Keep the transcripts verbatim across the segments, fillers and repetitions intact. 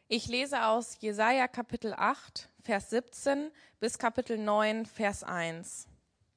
Ich lese aus Jesaja Kapitel acht, Vers siebzehn bis Kapitel neun, Vers eins.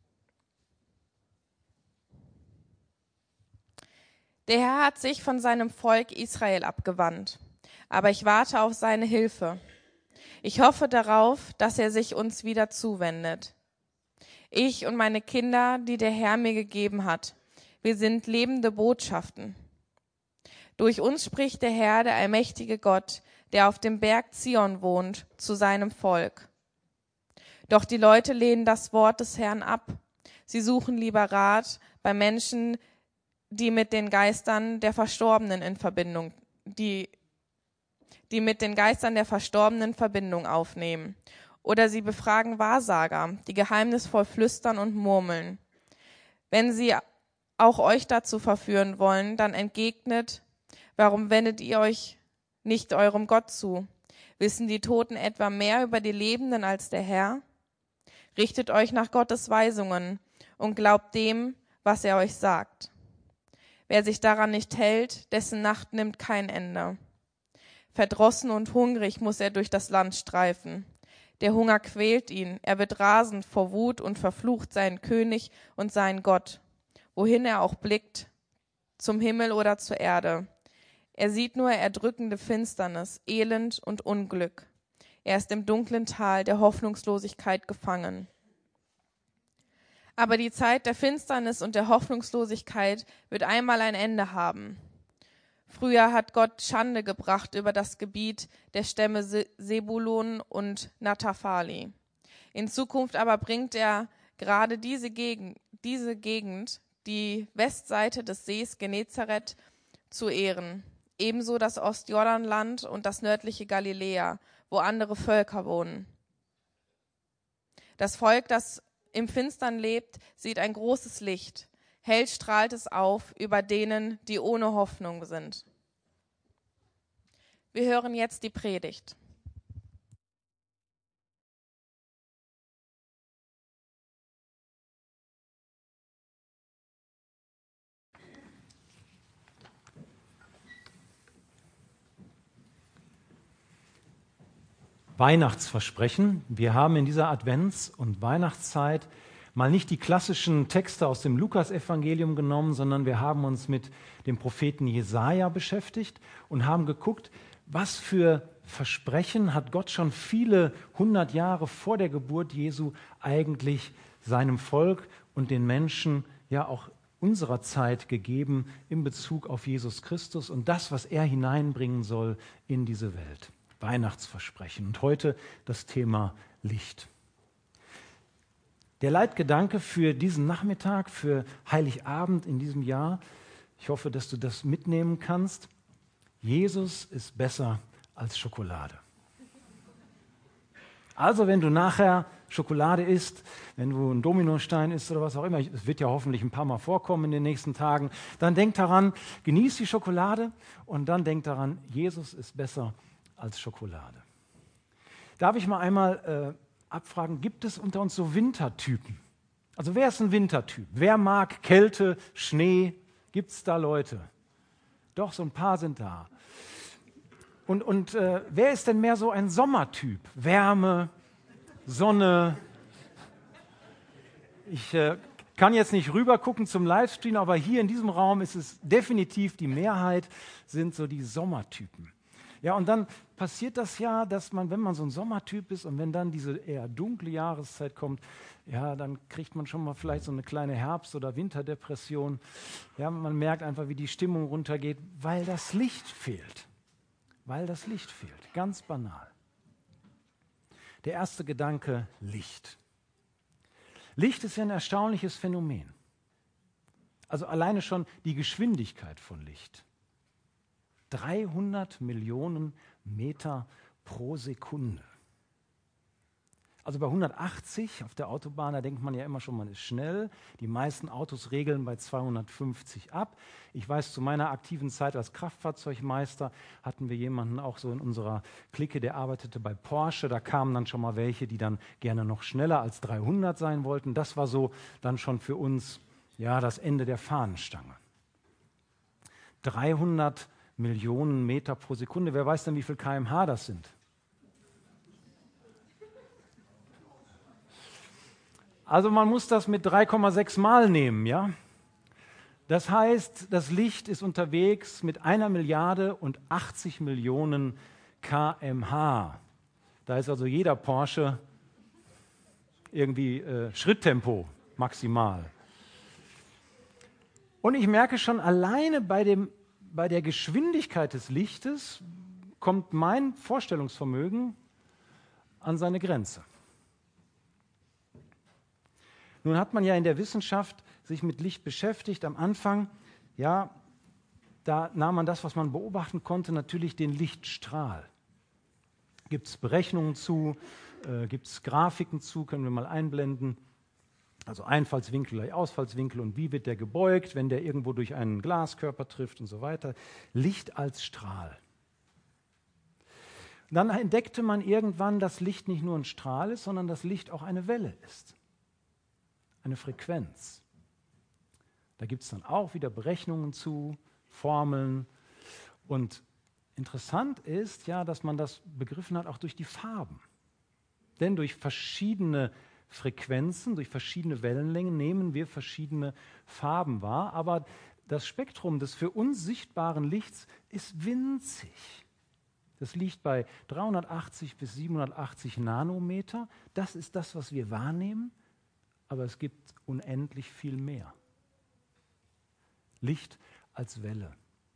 Der Herr hat sich von seinem Volk Israel abgewandt, aber ich warte auf seine Hilfe. Ich hoffe darauf, dass er sich uns wieder zuwendet. Ich und meine Kinder, die der Herr mir gegeben hat, wir sind lebende Botschaften. Durch uns spricht der Herr, der allmächtige Gott, der auf dem Berg Zion wohnt, zu seinem Volk. Doch die Leute lehnen das Wort des Herrn ab. Sie suchen lieber Rat bei Menschen, die mit den Geistern der Verstorbenen in Verbindung, die, die mit den Geistern der Verstorbenen Verbindung aufnehmen. Oder sie befragen Wahrsager, die geheimnisvoll flüstern und murmeln. Wenn sie auch euch dazu verführen wollen, dann entgegnet: Warum wendet ihr euch nicht eurem Gott zu? Wissen die Toten etwa mehr über die Lebenden als der Herr? Richtet euch nach Gottes Weisungen und glaubt dem, was er euch sagt. Wer sich daran nicht hält, dessen Nacht nimmt kein Ende. Verdrossen und hungrig muss er durch das Land streifen. Der Hunger quält ihn, er wird rasend vor Wut und verflucht seinen König und seinen Gott, wohin er auch blickt, zum Himmel oder zur Erde. Er sieht nur erdrückende Finsternis, Elend und Unglück. Er ist im dunklen Tal der Hoffnungslosigkeit gefangen. Aber die Zeit der Finsternis und der Hoffnungslosigkeit wird einmal ein Ende haben. Früher hat Gott Schande gebracht über das Gebiet der Stämme Sebulon und Naphtali. In Zukunft aber bringt er gerade diese Gegend, diese Gegend, die Westseite des Sees Genezareth, zu Ehren. Ebenso das Ostjordanland und das nördliche Galiläa, wo andere Völker wohnen. Das Volk, das im Finstern lebt, sieht ein großes Licht. Hell strahlt es auf über denen, die ohne Hoffnung sind. Wir hören jetzt die Predigt. Weihnachtsversprechen. Wir haben in dieser Advents- und Weihnachtszeit mal nicht die klassischen Texte aus dem Lukasevangelium genommen, sondern wir haben uns mit dem Propheten Jesaja beschäftigt und haben geguckt, was für Versprechen hat Gott schon viele hundert Jahre vor der Geburt Jesu eigentlich seinem Volk und den Menschen, ja auch unserer Zeit gegeben in Bezug auf Jesus Christus und das, was er hineinbringen soll in diese Welt. Weihnachtsversprechen. Und heute das Thema Licht. Der Leitgedanke für diesen Nachmittag, für Heiligabend in diesem Jahr, ich hoffe, dass du das mitnehmen kannst. Jesus ist besser als Schokolade. Also wenn du nachher Schokolade isst, wenn du einen Dominostein isst oder was auch immer, es wird ja hoffentlich ein paar Mal vorkommen in den nächsten Tagen, dann denk daran, genieß die Schokolade und dann denk daran, Jesus ist besser als Schokolade. Darf ich mal einmal äh, abfragen, gibt es unter uns so Wintertypen? Also wer ist ein Wintertyp? Wer mag Kälte, Schnee? Gibt es da Leute? Doch, so ein paar sind da. Und, und äh, wer ist denn mehr so ein Sommertyp? Wärme, Sonne. Ich äh, kann jetzt nicht rüber gucken zum Livestream, aber hier in diesem Raum ist es definitiv die Mehrheit, sind so die Sommertypen. Ja, und dann passiert das ja, dass man, wenn man so ein Sommertyp ist und wenn dann diese eher dunkle Jahreszeit kommt, ja, dann kriegt man schon mal vielleicht so eine kleine Herbst- oder Winterdepression. Ja, man merkt einfach, wie die Stimmung runtergeht, weil das Licht fehlt. Weil das Licht fehlt, ganz banal. Der erste Gedanke, Licht. Licht ist ja ein erstaunliches Phänomen. Also alleine schon die Geschwindigkeit von Licht. dreihundert Millionen Meter pro Sekunde. Also bei hundertachtzig auf der Autobahn, da denkt man ja immer schon, man ist schnell. Die meisten Autos regeln bei zweihundertfünfzig ab. Ich weiß, zu meiner aktiven Zeit als Kraftfahrzeugmeister hatten wir jemanden auch so in unserer Clique, der arbeitete bei Porsche. Da kamen dann schon mal welche, die dann gerne noch schneller als dreihundert sein wollten. Das war so dann schon für uns ja das Ende der Fahnenstange. dreihundert Millionen Meter pro Sekunde. Wer weiß denn, wie viel Kilometer pro Stunde das sind? Also man muss das mit drei Komma sechs Mal nehmen, ja? Das heißt, das Licht ist unterwegs mit einer Milliarde und achtzig Millionen Kilometer pro Stunde. Da ist also jeder Porsche irgendwie äh, Schritttempo maximal. Und ich merke schon, alleine bei, dem, bei der Geschwindigkeit des Lichtes kommt mein Vorstellungsvermögen an seine Grenze. Nun hat man ja in der Wissenschaft sich mit Licht beschäftigt. Am Anfang, ja, da nahm man das, was man beobachten konnte, natürlich den Lichtstrahl. Gibt es Berechnungen zu, äh, gibt es Grafiken zu, können wir mal einblenden. Also Einfallswinkel gleich Ausfallswinkel und wie wird der gebeugt, wenn der irgendwo durch einen Glaskörper trifft und so weiter. Licht als Strahl. Dann entdeckte man irgendwann, dass Licht nicht nur ein Strahl ist, sondern dass Licht auch eine Welle ist. Eine Frequenz. Da gibt es dann auch wieder Berechnungen zu, Formeln. Und interessant ist ja, dass man das begriffen hat auch durch die Farben. Denn durch verschiedene Frequenzen, durch verschiedene Wellenlängen nehmen wir verschiedene Farben wahr. Aber das Spektrum des für uns sichtbaren Lichts ist winzig. Das liegt bei dreihundertachtzig bis siebenhundertachtzig Nanometer. Das ist das, was wir wahrnehmen. Aber es gibt unendlich viel mehr. Licht als Welle.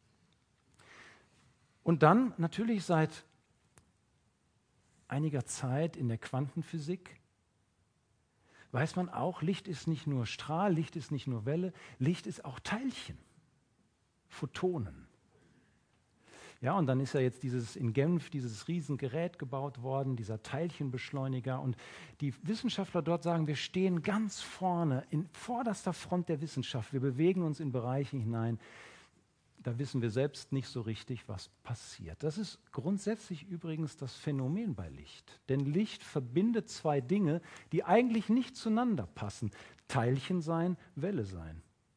Und dann natürlich seit einiger Zeit in der Quantenphysik weiß man auch, Licht ist nicht nur Strahl, Licht ist nicht nur Welle, Licht ist auch Teilchen, Photonen. Ja, und dann ist ja jetzt dieses in Genf dieses Riesengerät gebaut worden, dieser Teilchenbeschleuniger. Und die Wissenschaftler dort sagen, wir stehen ganz vorne, in vorderster Front der Wissenschaft. Wir bewegen uns in Bereiche hinein, da wissen wir selbst nicht so richtig, was passiert. Das ist grundsätzlich übrigens das Phänomen bei Licht. Denn Licht verbindet zwei Dinge, die eigentlich nicht zueinander passen. Teilchen sein, Welle sein.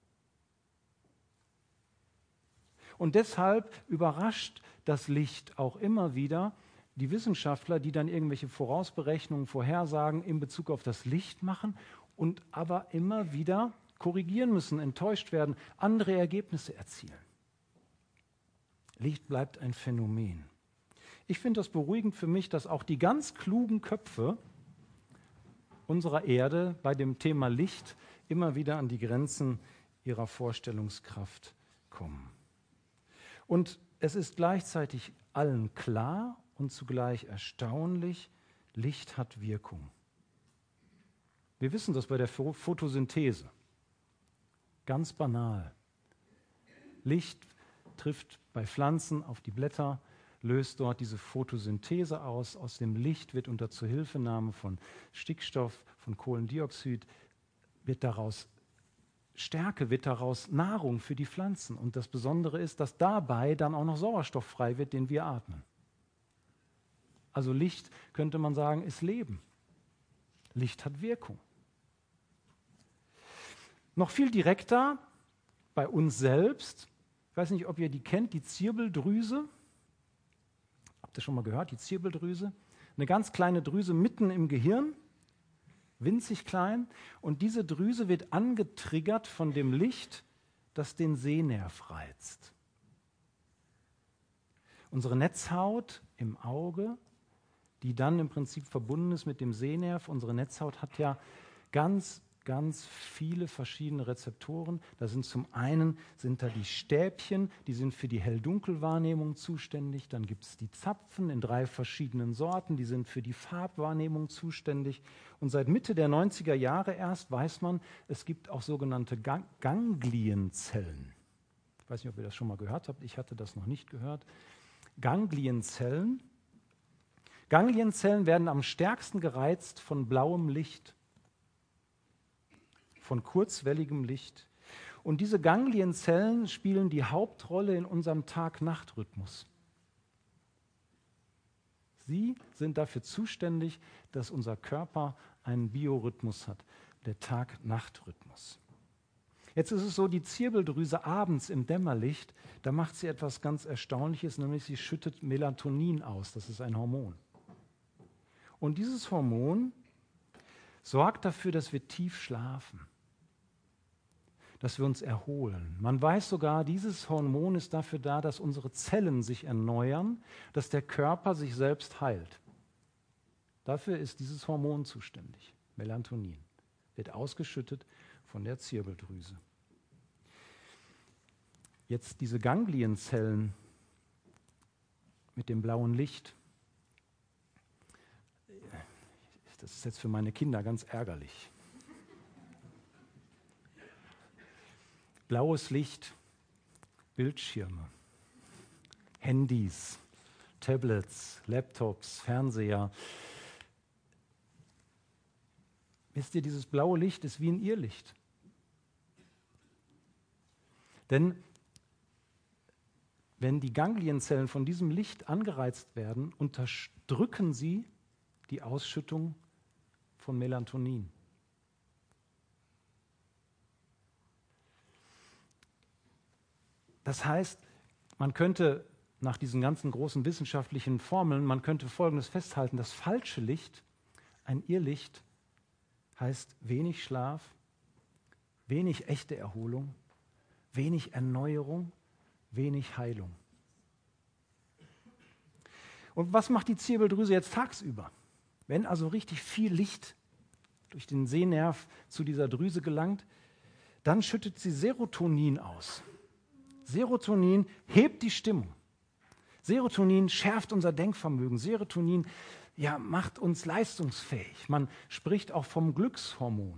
Und deshalb überrascht das Licht auch immer wieder die Wissenschaftler, die dann irgendwelche Vorausberechnungen, Vorhersagen in Bezug auf das Licht machen und aber immer wieder korrigieren müssen, enttäuscht werden, andere Ergebnisse erzielen. Licht bleibt ein Phänomen. Ich finde das beruhigend für mich, dass auch die ganz klugen Köpfe unserer Erde bei dem Thema Licht immer wieder an die Grenzen ihrer Vorstellungskraft kommen. Und es ist gleichzeitig allen klar und zugleich erstaunlich, Licht hat Wirkung. Wir wissen das bei der Photosynthese. Ganz banal. Licht trifft bei Pflanzen auf die Blätter, löst dort diese Photosynthese aus. Aus dem Licht wird unter Zuhilfenahme von Stickstoff, von Kohlendioxid, wird daraus Stärke, wird daraus Nahrung für die Pflanzen. Und das Besondere ist, dass dabei dann auch noch Sauerstoff frei wird, den wir atmen. Also Licht, könnte man sagen, ist Leben. Licht hat Wirkung. Noch viel direkter bei uns selbst. Ich weiß nicht, ob ihr die kennt, die Zirbeldrüse. Habt ihr schon mal gehört, die Zirbeldrüse? Eine ganz kleine Drüse mitten im Gehirn, winzig klein. Und diese Drüse wird angetriggert von dem Licht, das den Sehnerv reizt. Unsere Netzhaut im Auge, die dann im Prinzip verbunden ist mit dem Sehnerv. Unsere Netzhaut hat ja ganz ganz viele verschiedene Rezeptoren. Da sind zum einen sind da die Stäbchen, die sind für die Hell-Dunkel-Wahrnehmung zuständig. Dann gibt es die Zapfen in drei verschiedenen Sorten, die sind für die Farbwahrnehmung zuständig. Und seit Mitte der neunziger Jahre erst weiß man, es gibt auch sogenannte Gang- Ganglienzellen. Ich weiß nicht, ob ihr das schon mal gehört habt, ich hatte das noch nicht gehört. Ganglienzellen. Ganglienzellen werden am stärksten gereizt von blauem Licht, von kurzwelligem Licht. Und diese Ganglienzellen spielen die Hauptrolle in unserem Tag-Nacht-Rhythmus. Sie sind dafür zuständig, dass unser Körper einen Biorhythmus hat, der Tag-Nacht-Rhythmus. Jetzt ist es so, die Zirbeldrüse abends im Dämmerlicht, da macht sie etwas ganz Erstaunliches, nämlich sie schüttet Melatonin aus. Das ist ein Hormon. Und dieses Hormon sorgt dafür, dass wir tief schlafen, dass wir uns erholen. Man weiß sogar, dieses Hormon ist dafür da, dass unsere Zellen sich erneuern, dass der Körper sich selbst heilt. Dafür ist dieses Hormon zuständig, Melatonin, wird ausgeschüttet von der Zirbeldrüse. Jetzt diese Ganglienzellen mit dem blauen Licht. Das ist jetzt für meine Kinder ganz ärgerlich. Blaues Licht, Bildschirme, Handys, Tablets, Laptops, Fernseher. Wisst ihr, dieses blaue Licht ist wie ein Irrlicht. Denn wenn die Ganglienzellen von diesem Licht angereizt werden, unterdrücken sie die Ausschüttung von Melatonin. Das heißt, man könnte nach diesen ganzen großen wissenschaftlichen Formeln, man könnte Folgendes festhalten: Das falsche Licht, ein Irrlicht, heißt wenig Schlaf, wenig echte Erholung, wenig Erneuerung, wenig Heilung. Und was macht die Zirbeldrüse jetzt tagsüber? Wenn also richtig viel Licht durch den Sehnerv zu dieser Drüse gelangt, dann schüttet sie Serotonin aus. Serotonin hebt die Stimmung. Serotonin schärft unser Denkvermögen. Serotonin ja, macht uns leistungsfähig. Man spricht auch vom Glückshormon.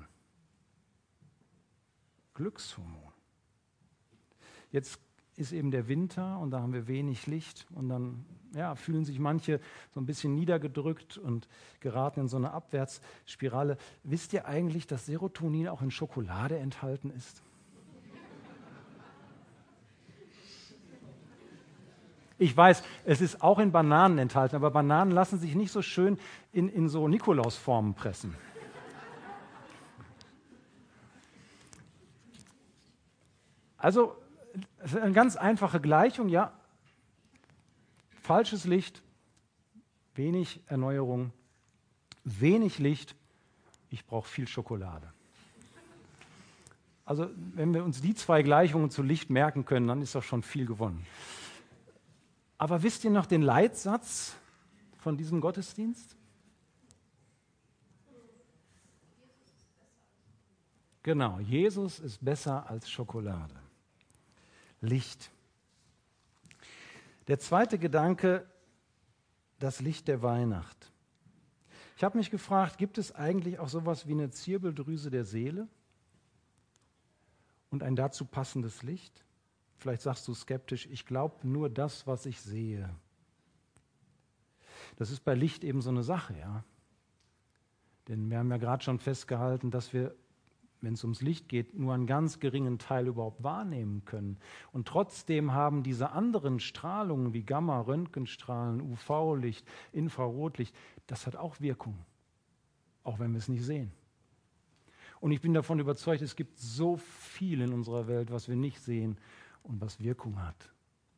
Glückshormon. Jetzt ist eben der Winter und da haben wir wenig Licht und dann ja, fühlen sich manche so ein bisschen niedergedrückt und geraten in so eine Abwärtsspirale. Wisst ihr eigentlich, dass Serotonin auch in Schokolade enthalten ist? Ich weiß, es ist auch in Bananen enthalten, aber Bananen lassen sich nicht so schön in, in so Nikolausformen pressen. Also, es ist eine ganz einfache Gleichung, ja. Falsches Licht, wenig Erneuerung, wenig Licht, ich brauche viel Schokolade. Also, wenn wir uns die zwei Gleichungen zu Licht merken können, dann ist doch schon viel gewonnen. Aber wisst ihr noch den Leitsatz von diesem Gottesdienst? Genau, Jesus ist besser als Schokolade. Licht. Der zweite Gedanke, das Licht der Weihnacht. Ich habe mich gefragt, gibt es eigentlich auch sowas wie eine Zirbeldrüse der Seele und ein dazu passendes Licht? Vielleicht sagst du skeptisch, ich glaube nur das, was ich sehe. Das ist bei Licht eben so eine Sache, ja. Denn wir haben ja gerade schon festgehalten, dass wir, wenn es ums Licht geht, nur einen ganz geringen Teil überhaupt wahrnehmen können. Und trotzdem haben diese anderen Strahlungen wie Gamma, Röntgenstrahlen, U V-Licht, Infrarotlicht, das hat auch Wirkung, auch wenn wir es nicht sehen. Und ich bin davon überzeugt, es gibt so viel in unserer Welt, was wir nicht sehen und was Wirkung hat.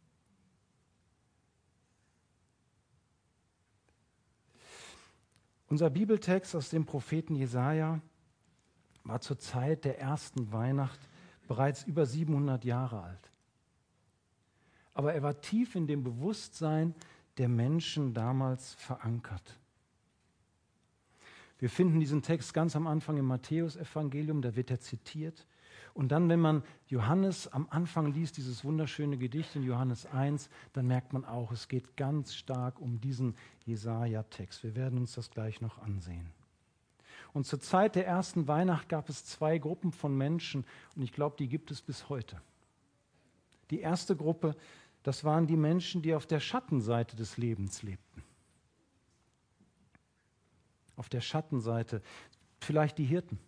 Unser Bibeltext aus dem Propheten Jesaja war zur Zeit der ersten Weihnacht bereits über siebenhundert Jahre alt. Aber er war tief in dem Bewusstsein der Menschen damals verankert. Wir finden diesen Text ganz am Anfang im Matthäusevangelium, da wird er zitiert. Und dann, wenn man Johannes am Anfang liest, dieses wunderschöne Gedicht in Johannes eins, dann merkt man auch, es geht ganz stark um diesen Jesaja-Text. Wir werden uns das gleich noch ansehen. Und zur Zeit der ersten Weihnacht gab es zwei Gruppen von Menschen und ich glaube, die gibt es bis heute. Die erste Gruppe, das waren die Menschen, die auf der Schattenseite des Lebens lebten. Auf der Schattenseite, vielleicht die Hirten.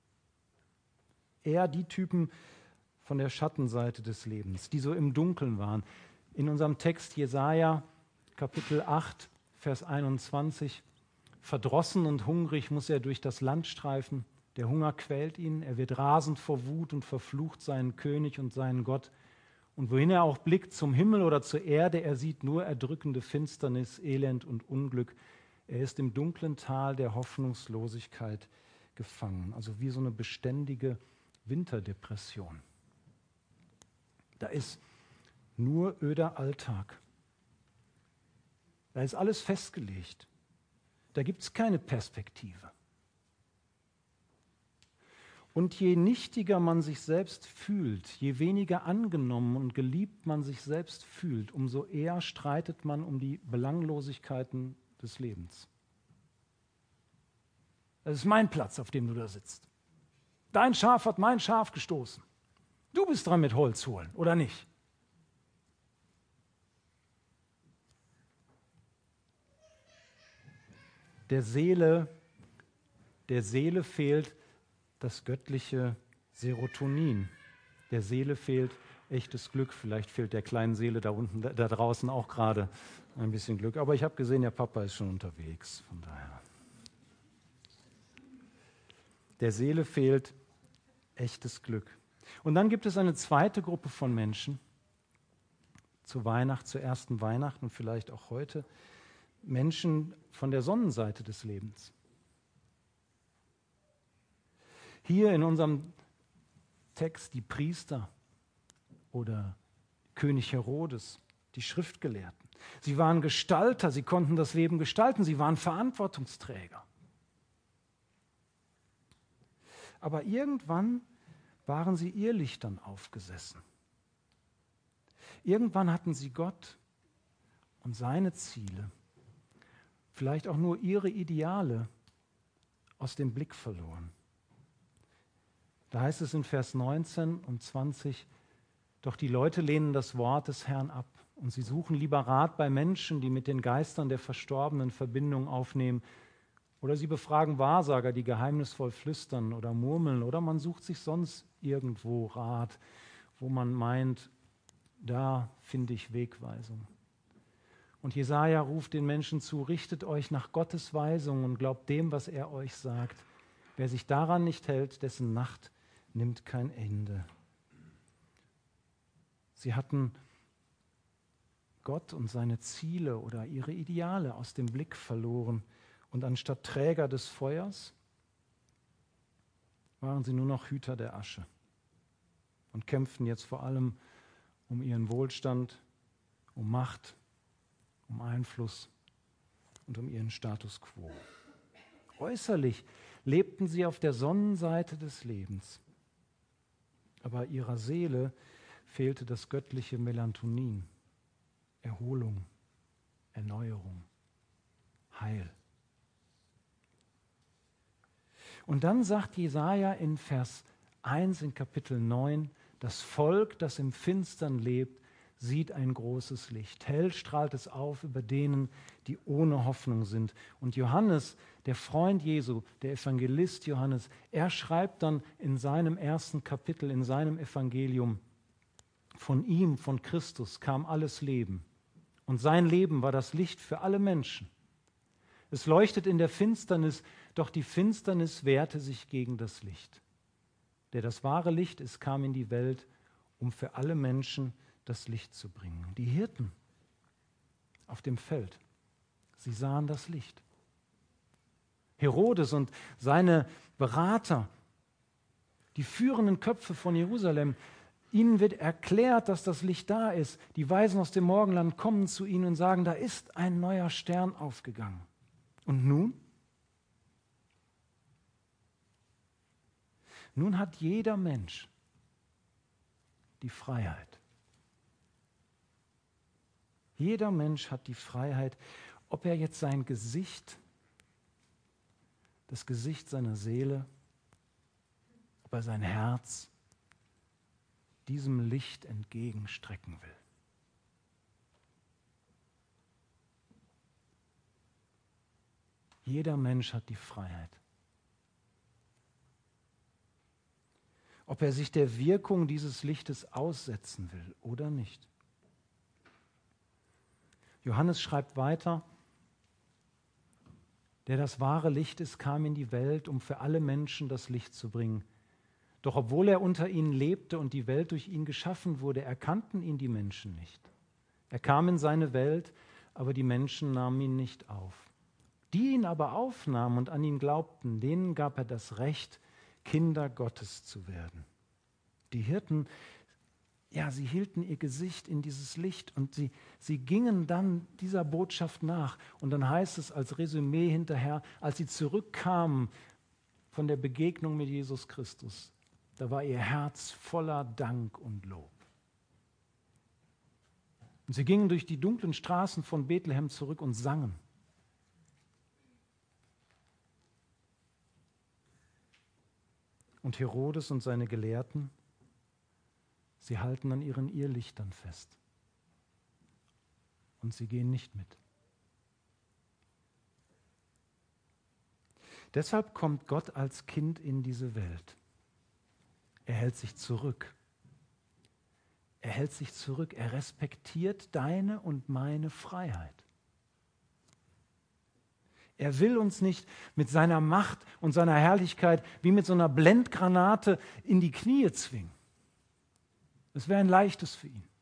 Eher die Typen von der Schattenseite des Lebens, die so im Dunkeln waren. In unserem Text Jesaja, Kapitel acht, Vers einundzwanzig, verdrossen und hungrig muss er durch das Land streifen, Der Hunger quält ihn, er wird rasend vor Wut und verflucht seinen König und seinen Gott. Und wohin er auch blickt, zum Himmel oder zur Erde, er sieht nur erdrückende Finsternis, Elend und Unglück. Er ist im dunklen Tal der Hoffnungslosigkeit gefangen, also wie so eine beständige Winterdepression. Da ist nur öder Alltag. Da ist alles festgelegt. Da gibt es keine Perspektive. Und je nichtiger man sich selbst fühlt, je weniger angenommen und geliebt man sich selbst fühlt, umso eher streitet man um die Belanglosigkeiten des Lebens. Das ist mein Platz, auf dem du da sitzt. Dein Schaf hat mein Schaf gestoßen. Du bist dran mit Holz holen, oder nicht? Der Seele, der Seele fehlt das göttliche Serotonin. Der Seele fehlt echtes Glück. Vielleicht fehlt der kleinen Seele da unten, da draußen auch gerade ein bisschen Glück. Aber ich habe gesehen, der Papa ist schon unterwegs. Von daher. Der Seele fehlt echtes Glück. Und dann gibt es eine zweite Gruppe von Menschen, zur Weihnacht, zur ersten Weihnacht und vielleicht auch heute, Menschen von der Sonnenseite des Lebens. Hier in unserem Text die Priester oder König Herodes, die Schriftgelehrten. Sie waren Gestalter, sie konnten das Leben gestalten, sie waren Verantwortungsträger. Aber irgendwann waren sie Irrlichtern aufgesessen. Irgendwann hatten sie Gott und seine Ziele, vielleicht auch nur ihre Ideale, aus dem Blick verloren. Da heißt es in Vers neunzehn und zwanzig, doch die Leute lehnen das Wort des Herrn ab und sie suchen lieber Rat bei Menschen, die mit den Geistern der Verstorbenen Verbindung aufnehmen, oder sie befragen Wahrsager, die geheimnisvoll flüstern oder murmeln, oder man sucht sich sonst irgendwo Rat, wo man meint, da finde ich Wegweisung. Und Jesaja ruft den Menschen zu, richtet euch nach Gottes Weisung und glaubt dem, was er euch sagt. Wer sich daran nicht hält, dessen Nacht nimmt kein Ende. Sie hatten Gott und seine Ziele oder ihre Ideale aus dem Blick verloren. Und anstatt Träger des Feuers waren sie nur noch Hüter der Asche und kämpften jetzt vor allem um ihren Wohlstand, um Macht, um Einfluss und um ihren Status quo. Äußerlich lebten sie auf der Sonnenseite des Lebens, aber ihrer Seele fehlte das göttliche Melatonin, Erholung, Erneuerung, Heil. Und dann sagt Jesaja in Vers eins in Kapitel neun, das Volk, das im Finstern lebt, sieht ein großes Licht. Hell strahlt es auf über denen, die ohne Hoffnung sind. Und Johannes, der Freund Jesu, der Evangelist Johannes, er schreibt dann in seinem ersten Kapitel, in seinem Evangelium, von ihm, von Christus, kam alles Leben. Und sein Leben war das Licht für alle Menschen. Es leuchtet in der Finsternis, doch die Finsternis wehrte sich gegen das Licht. Der das wahre Licht ist, kam in die Welt, um für alle Menschen das Licht zu bringen. Die Hirten auf dem Feld, sie sahen das Licht. Herodes und seine Berater, die führenden Köpfe von Jerusalem, ihnen wird erklärt, dass das Licht da ist. Die Weisen aus dem Morgenland kommen zu ihnen und sagen, da ist ein neuer Stern aufgegangen. Und nun? Nun hat jeder Mensch die Freiheit. Jeder Mensch hat die Freiheit, ob er jetzt sein Gesicht, das Gesicht seiner Seele, ob er sein Herz diesem Licht entgegenstrecken will. Jeder Mensch hat die Freiheit. Ob er sich der Wirkung dieses Lichtes aussetzen will oder nicht. Johannes schreibt weiter, der das wahre Licht ist, kam in die Welt, um für alle Menschen das Licht zu bringen. Doch obwohl er unter ihnen lebte und die Welt durch ihn geschaffen wurde, erkannten ihn die Menschen nicht. Er kam in seine Welt, aber die Menschen nahmen ihn nicht auf. Die ihn aber aufnahmen und an ihn glaubten, denen gab er das Recht, Kinder Gottes zu werden. Die Hirten, ja, sie hielten ihr Gesicht in dieses Licht und sie, sie gingen dann dieser Botschaft nach. Und dann heißt es als Resümee hinterher, als sie zurückkamen von der Begegnung mit Jesus Christus, da war ihr Herz voller Dank und Lob. Und sie gingen durch die dunklen Straßen von Bethlehem zurück und sangen. Und Herodes und seine Gelehrten, sie halten an ihren Irrlichtern fest. Und sie gehen nicht mit. Deshalb kommt Gott als Kind in diese Welt. Er hält sich zurück. Er hält sich zurück. Er respektiert deine und meine Freiheit. Er will uns nicht mit seiner Macht und seiner Herrlichkeit wie mit so einer Blendgranate in die Knie zwingen. Das wäre ein leichtes für ihn.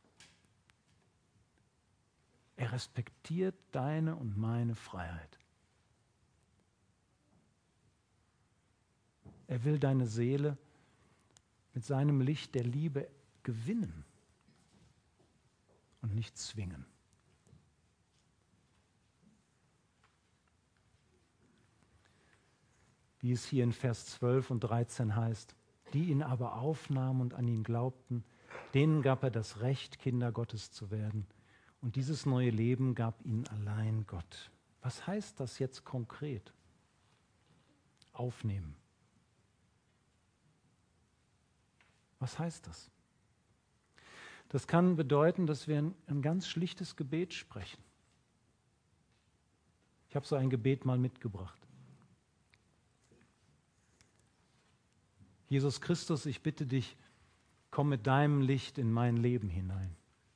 Er respektiert deine und meine Freiheit. Er will deine Seele mit seinem Licht der Liebe gewinnen und nicht zwingen. Wie es hier in Vers zwölf und dreizehn heißt, die ihn aber aufnahmen und an ihn glaubten, denen gab er das Recht, Kinder Gottes zu werden. Und dieses neue Leben gab ihnen allein Gott. Was heißt das jetzt konkret? Aufnehmen. Was heißt das? Das kann bedeuten, dass wir ein, ein ganz schlichtes Gebet sprechen. Ich habe so ein Gebet mal mitgebracht. Jesus Christus, ich bitte dich, komm mit deinem Licht in mein Leben hinein.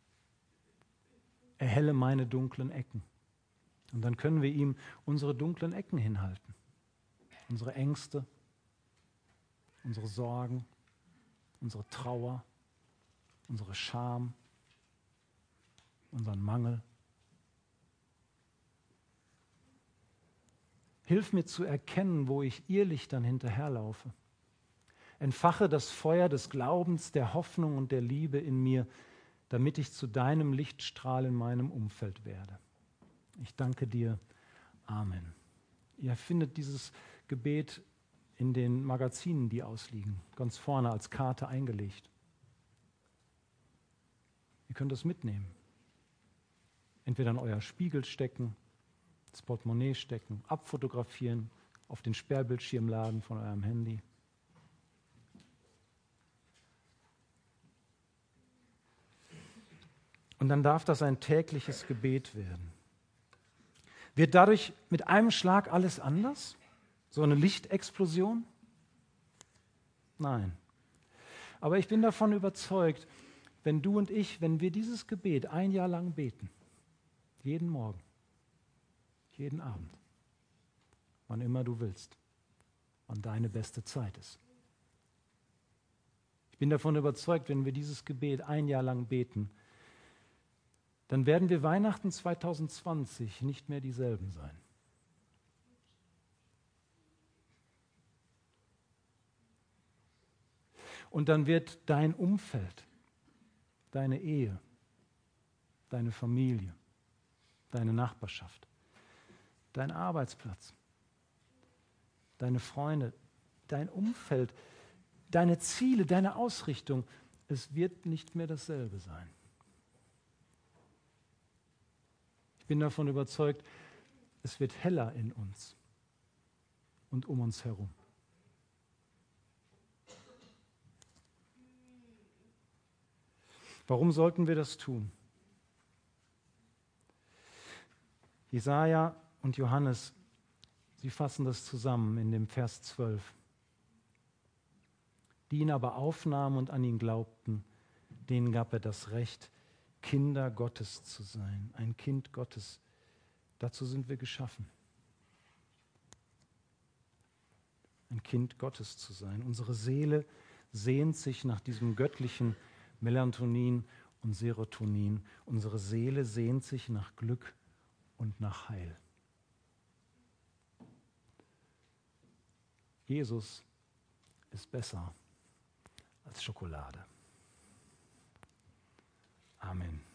Erhelle meine dunklen Ecken. Und dann können wir ihm unsere dunklen Ecken hinhalten. Unsere Ängste, unsere Sorgen, unsere Trauer, unsere Scham, unseren Mangel. Hilf mir zu erkennen, wo ich Irrlichtern hinterherlaufe. Entfache das Feuer des Glaubens, der Hoffnung und der Liebe in mir, damit ich zu deinem Lichtstrahl in meinem Umfeld werde. Ich danke dir. Amen. Ihr findet dieses Gebet in den Magazinen, die ausliegen, ganz vorne als Karte eingelegt. Ihr könnt das mitnehmen. Entweder in euer Spiegel stecken, ins Portemonnaie stecken, abfotografieren, auf den Sperrbildschirm laden von eurem Handy. Und dann darf das ein tägliches Gebet werden. Wird dadurch mit einem Schlag alles anders? So eine Lichtexplosion? Nein. Aber ich bin davon überzeugt, wenn du und ich, wenn wir dieses Gebet ein Jahr lang beten, jeden Morgen, jeden Abend, wann immer du willst, wann deine beste Zeit ist. Ich bin davon überzeugt, wenn wir dieses Gebet ein Jahr lang beten, dann werden wir Weihnachten zwanzig zwanzig nicht mehr dieselben sein. Und dann wird dein Umfeld, deine Ehe, deine Familie, deine Nachbarschaft, dein Arbeitsplatz, deine Freunde, dein Umfeld, deine Ziele, deine Ausrichtung, es wird nicht mehr dasselbe sein. Ich bin davon überzeugt, es wird heller in uns und um uns herum. Warum sollten wir das tun? Jesaja und Johannes, sie fassen das zusammen in dem Vers zwölf. Die ihn aber aufnahmen und an ihn glaubten, denen gab er das Recht, Kinder Gottes zu sein, ein Kind Gottes. Dazu sind wir geschaffen. ein Kind Gottes zu sein. Unsere Seele sehnt sich nach diesem göttlichen Melatonin und Serotonin. Unsere Seele sehnt sich nach Glück und nach Heil. Jesus ist besser als Schokolade. Amen.